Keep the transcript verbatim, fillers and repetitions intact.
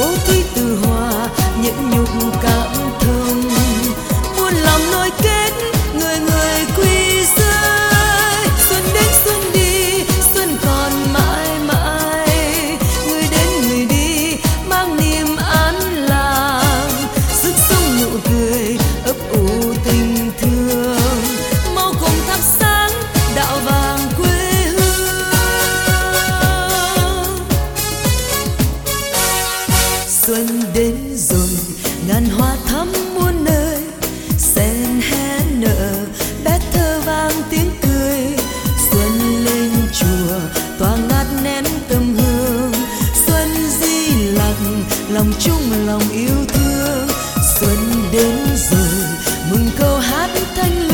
thủy từ hòa nhẫn nhục cảm thông, muôn lòng nối kết người người quy rơi. Xuân đến xuân đi xuân còn mãi mãi, người đến người đi mang niềm an lành, sức sống nụ cười ấp ủ tình thương, mau cùng thắp sáng đạo vàng quê hương. Xuân đến rồi ngàn hoa thắm muôn nơi, sen hé nở bé thơ vang tiếng cười. Xuân lên chùa tỏa ngát nén tâm hương, xuân di lặc lòng chung lòng yêu thương. Xuân đến rồi mừng câu hát thanh